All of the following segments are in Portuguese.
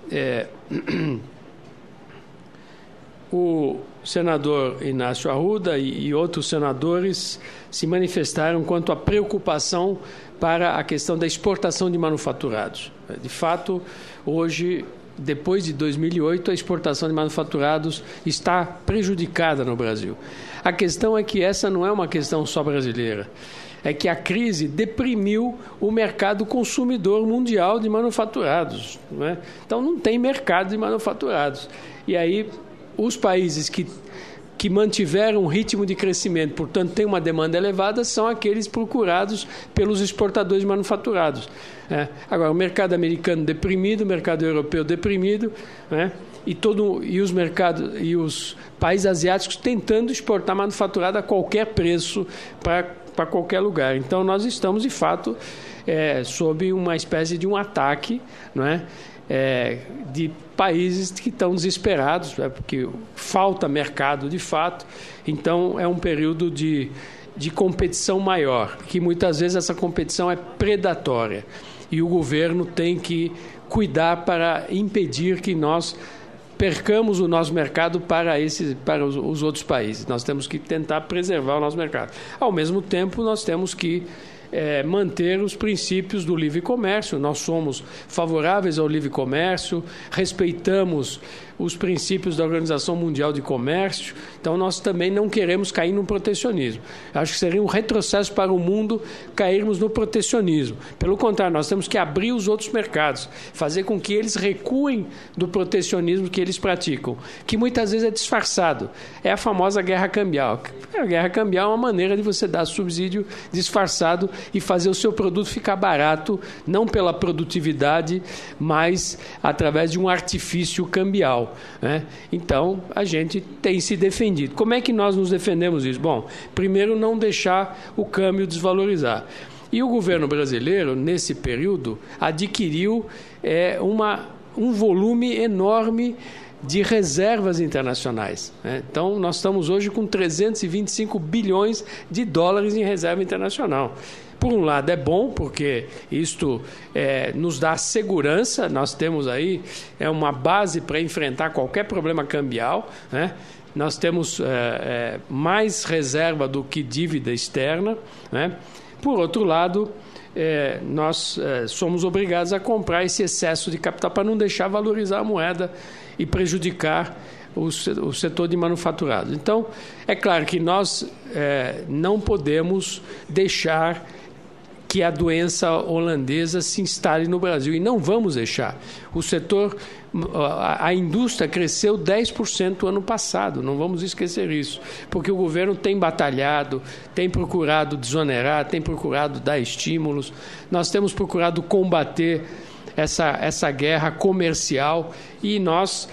O senador Inácio Arruda e outros senadores se manifestaram quanto à preocupação para a questão da exportação de manufaturados. De fato, hoje, depois de 2008, a exportação de manufaturados está prejudicada no Brasil. A questão é que essa não é uma questão só brasileira. É que a crise deprimiu o mercado consumidor mundial de manufaturados, não é? Então, não tem mercado de manufaturados. E aí, os países que mantiveram um ritmo de crescimento, portanto, têm uma demanda elevada, são aqueles procurados pelos exportadores de manufaturados. Agora, o mercado americano deprimido, o mercado europeu deprimido, né? E os países asiáticos tentando exportar manufaturado a qualquer preço para qualquer lugar. Então, nós estamos, de fato, sob uma espécie de um ataque, não é? De países que estão desesperados, porque falta mercado de fato. Então, é um período de competição maior, que muitas vezes essa competição é predatória. E o governo tem que cuidar para impedir que nós percamos o nosso mercado para os outros países. Nós temos que tentar preservar o nosso mercado. Ao mesmo tempo, nós temos que manter os princípios do livre comércio. Nós somos favoráveis ao livre comércio, respeitamos os princípios da Organização Mundial de Comércio, então nós também não queremos cair no protecionismo. Acho que seria um retrocesso para o mundo cairmos no protecionismo. Pelo contrário, nós temos que abrir os outros mercados, fazer com que eles recuem do protecionismo que eles praticam, que muitas vezes é disfarçado. É a famosa guerra cambial. A guerra cambial é uma maneira de você dar subsídio disfarçado e fazer o seu produto ficar barato, não pela produtividade, mas através de um artifício cambial. Então, a gente tem se defendido. Como é que nós nos defendemos disso? Bom, primeiro, não deixar o câmbio desvalorizar. E o governo brasileiro, nesse período, adquiriu um volume enorme de reservas internacionais. Então, nós estamos hoje com 325 bilhões de dólares em reserva internacional. Por um lado é bom, porque isto nos dá segurança, nós temos aí uma base para enfrentar qualquer problema cambial, né? Nós temos mais reserva do que dívida externa, né? Por outro lado, nós somos obrigados a comprar esse excesso de capital para não deixar valorizar a moeda e prejudicar o setor de manufaturados. Então, é claro que nós não podemos deixar que a doença holandesa se instale no Brasil, e não vamos deixar. O setor, a indústria cresceu 10% ano passado, não vamos esquecer isso, porque o governo tem batalhado, tem procurado desonerar, tem procurado dar estímulos, nós temos procurado combater essa guerra comercial, e nós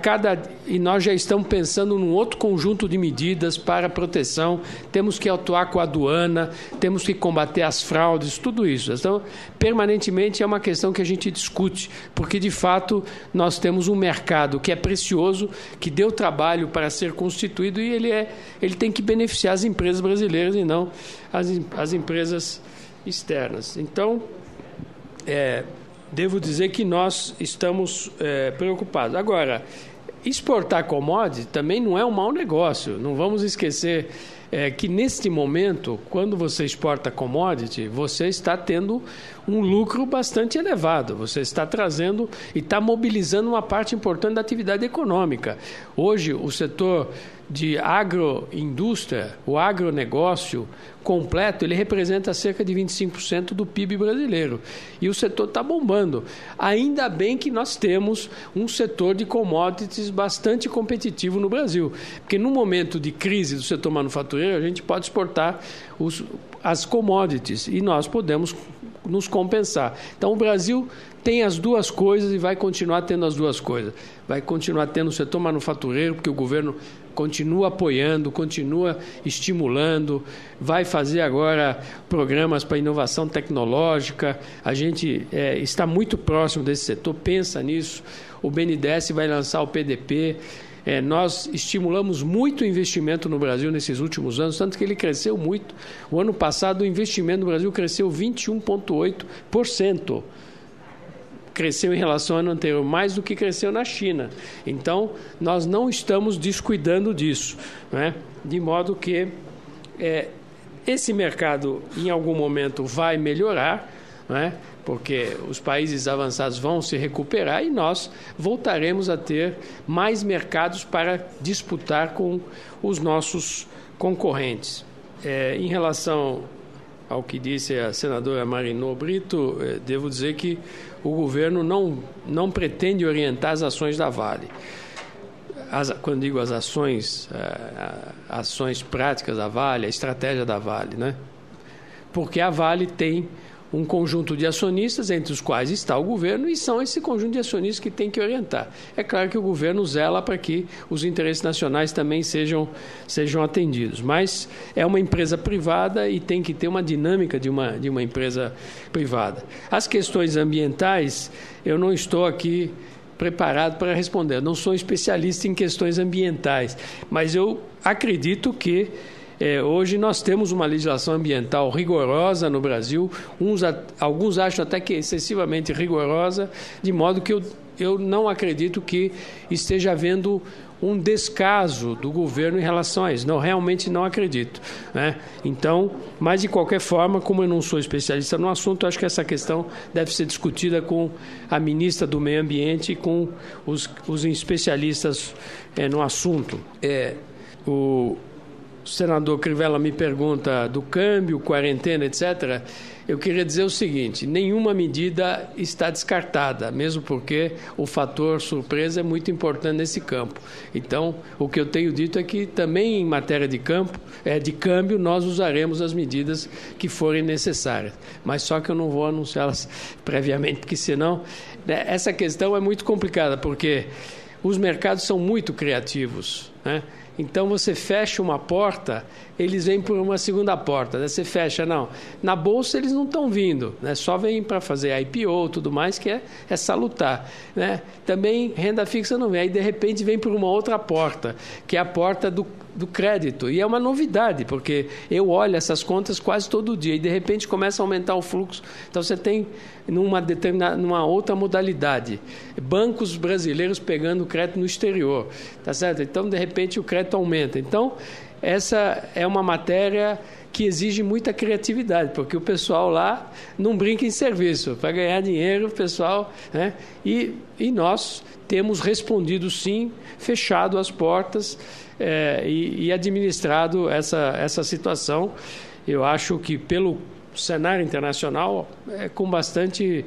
já estamos pensando num outro conjunto de medidas para proteção. Temos que atuar com a aduana, temos que combater as fraudes, tudo isso. Então, permanentemente é uma questão que a gente discute, porque, de fato, nós temos um mercado que é precioso, que deu trabalho para ser constituído, e ele tem que beneficiar as empresas brasileiras e não as empresas externas. Então, devo dizer que nós estamos preocupados. Agora, exportar commodity também não é um mau negócio. Não vamos esquecer que, neste momento, quando você exporta commodity, você está tendo um lucro bastante elevado. Você está trazendo e está mobilizando uma parte importante da atividade econômica. Hoje, o setor de agroindústria, o agronegócio completo, ele representa cerca de 25% do PIB brasileiro. E o setor está bombando. Ainda bem que nós temos um setor de commodities bastante competitivo no Brasil. Porque no momento de crise do setor manufatureiro, a gente pode exportar as commodities e nós podemos nos compensar. Então, o Brasil tem as duas coisas e vai continuar tendo as duas coisas. Vai continuar tendo o setor manufatureiro, porque o governo continua apoiando, continua estimulando, vai fazer agora programas para inovação tecnológica. A gente está muito próximo desse setor, pensa nisso. O BNDES vai lançar o PDP. Nós estimulamos muito o investimento no Brasil nesses últimos anos, tanto que ele cresceu muito. O ano passado, o investimento no Brasil cresceu 21,8%. cresceu em relação ao ano anterior mais do que cresceu na China. Então, nós não estamos descuidando disso, né? De modo que esse mercado, em algum momento, vai melhorar, né? Porque os países avançados vão se recuperar e nós voltaremos a ter mais mercados para disputar com os nossos concorrentes. Em relação ao que disse a senadora Marinô Brito, devo dizer que o governo não pretende orientar as ações da Vale. Quando digo as ações práticas da Vale, a estratégia da Vale, né? Porque a Vale tem um conjunto de acionistas, entre os quais está o governo, e são esse conjunto de acionistas que tem que orientar. É claro que o governo zela para que os interesses nacionais também sejam atendidos, mas é uma empresa privada e tem que ter uma dinâmica de uma empresa privada. As questões ambientais, eu não estou aqui preparado para responder. Eu não sou especialista em questões ambientais, mas eu acredito que hoje nós temos uma legislação ambiental rigorosa no Brasil, alguns acham até que excessivamente rigorosa, de modo que eu não acredito que esteja havendo um descaso do governo em relação a isso. Realmente não acredito, né? Então, mas de qualquer forma, como eu não sou especialista no assunto, acho que essa questão deve ser discutida com a ministra do Meio Ambiente e com os especialistas no assunto. O senador Crivella me pergunta do câmbio, quarentena, etc. Eu queria dizer o seguinte: nenhuma medida está descartada, mesmo porque o fator surpresa é muito importante nesse campo. Então, o que eu tenho dito é que também em matéria de câmbio, nós usaremos as medidas que forem necessárias. Mas só que eu não vou anunciá-las previamente, porque senão essa questão é muito complicada, porque os mercados são muito criativos, né? Então, você fecha uma porta, eles vêm por uma segunda porta, né? Você fecha, não. Na Bolsa, eles não estão vindo, né? Só vêm para fazer IPO e tudo mais, que é salutar, né? Também, renda fixa não vem. Aí, de repente, vem por uma outra porta, que é a porta do crédito. E é uma novidade, porque eu olho essas contas quase todo dia e, de repente, começa a aumentar o fluxo. Então, você tem numa outra modalidade. Bancos brasileiros pegando crédito no exterior, tá certo? Então, de repente, o crédito aumenta. Então, essa é uma matéria que exige muita criatividade, porque o pessoal lá não brinca em serviço. Para ganhar dinheiro, o pessoal, né? E nós temos respondido sim, fechado as portas e administrado essa situação. Eu acho que pelo cenário internacional com bastante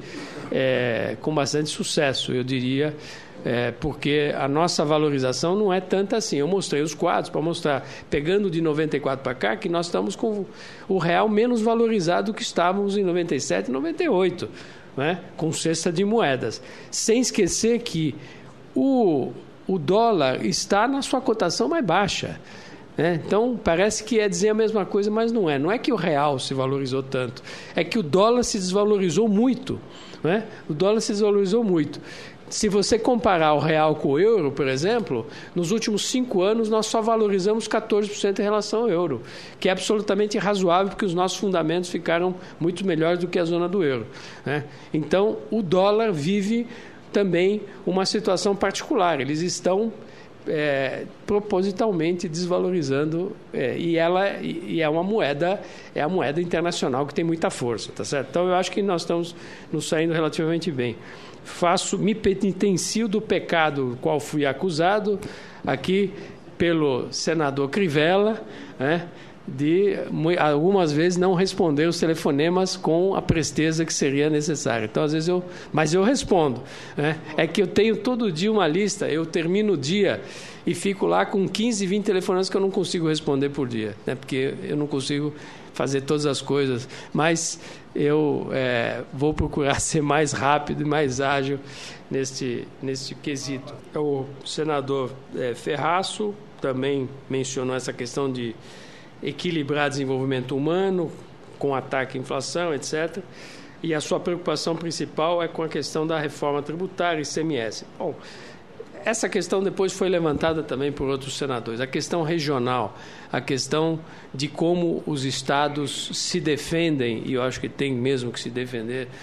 sucesso, eu diria, porque a nossa valorização não é tanta assim. Eu mostrei os quadros para mostrar, pegando de 94 para cá, que nós estamos com o real menos valorizado do que estávamos em 97 e 98, né? Com cesta de moedas. Sem esquecer que o dólar está na sua cotação mais baixa. Então, parece que é dizer a mesma coisa, mas não é. Não é que o real se valorizou tanto, é que o dólar se desvalorizou muito, né? O dólar se desvalorizou muito. Se você comparar o real com o euro, por exemplo, nos últimos 5 anos nós só valorizamos 14% em relação ao euro, que é absolutamente razoável, porque os nossos fundamentos ficaram muito melhores do que a zona do euro, né? Então, o dólar vive também uma situação particular. Eles estão propositalmente desvalorizando, e é uma moeda, a moeda internacional que tem muita força, tá certo? Então eu acho que nós estamos nos saindo relativamente bem. Me penitencio do pecado qual fui acusado aqui pelo senador Crivella, né, de algumas vezes não responder os telefonemas com a presteza que seria necessária. Então, às vezes mas eu respondo, né? É que eu tenho todo dia uma lista, eu termino o dia e fico lá com 15, 20 telefonemas que eu não consigo responder por dia, né? Porque eu não consigo fazer todas as coisas, mas eu vou procurar ser mais rápido e mais ágil neste quesito. O senador Ferraço também mencionou essa questão de equilibrar desenvolvimento humano com ataque à inflação, etc. E a sua preocupação principal é com a questão da reforma tributária e ICMS. Bom, essa questão depois foi levantada também por outros senadores. A questão regional, a questão de como os estados se defendem, e eu acho que tem mesmo que se defender,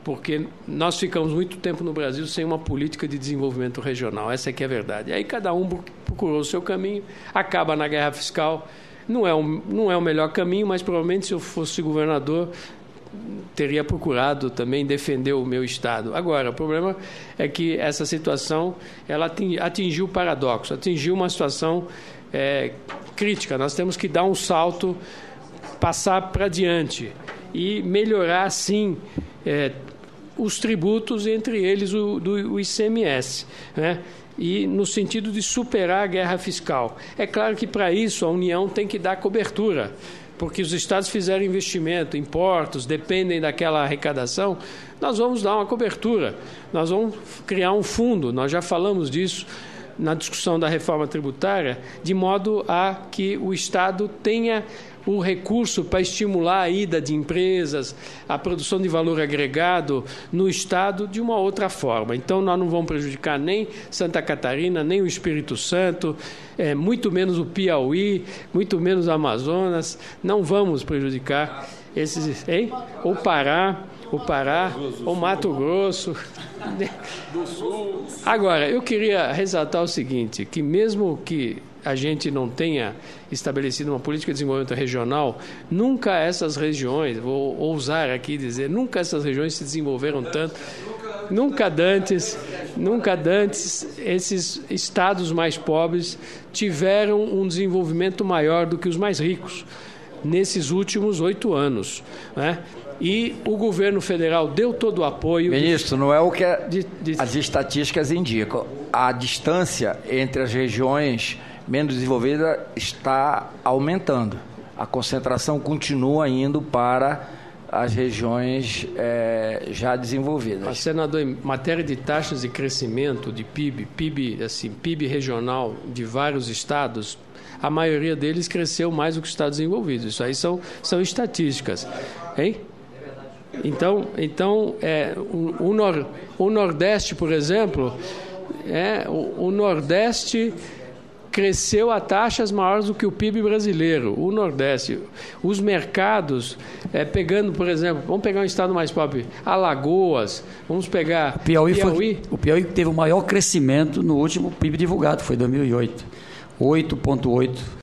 porque nós ficamos muito tempo no Brasil sem uma política de desenvolvimento regional, essa é que é a verdade. Aí cada um procurou o seu caminho, acaba na guerra fiscal, não é o melhor caminho, mas provavelmente se eu fosse governador teria procurado também defender o meu Estado. Agora, o problema é que essa situação ela atingiu o paradoxo, atingiu uma situação crítica. Nós temos que dar um salto, passar para diante e melhorar, sim, os tributos, entre eles o ICMS, né? E no sentido de superar a guerra fiscal. É claro que, para isso, a União tem que dar cobertura, porque os estados fizeram investimento, impostos, dependem daquela arrecadação, nós vamos dar uma cobertura, nós vamos criar um fundo, nós já falamos disso na discussão da reforma tributária, de modo a que o Estado tenha o recurso para estimular a ida de empresas, a produção de valor agregado no Estado de uma outra forma. Então, nós não vamos prejudicar nem Santa Catarina, nem o Espírito Santo, muito menos o Piauí, muito menos o Amazonas, não vamos prejudicar esses... O Pará, o Mato Grosso. Agora, eu queria ressaltar o seguinte, que mesmo que a gente não tenha estabelecido uma política de desenvolvimento regional, nunca essas regiões, vou ousar aqui dizer, nunca essas regiões se desenvolveram tanto, nunca dantes esses estados mais pobres tiveram um desenvolvimento maior do que os mais ricos nesses últimos 8 anos, né? E o governo federal deu todo o apoio. Ministro, não é o que as estatísticas indicam. A distância entre as regiões menos desenvolvidas está aumentando. A concentração continua indo para as regiões já desenvolvidas. Senador, em matéria de taxas de crescimento de PIB regional de vários estados, a maioria deles cresceu mais do que os estados desenvolvidos. Isso aí são estatísticas. Hein? Então o Nordeste, por exemplo, o Nordeste cresceu a taxas maiores do que o PIB brasileiro, o Nordeste. Os mercados, pegando, por exemplo, vamos pegar um estado mais pobre, Alagoas, vamos pegar o Piauí teve o maior crescimento no último PIB divulgado, foi 2008, 8,8%.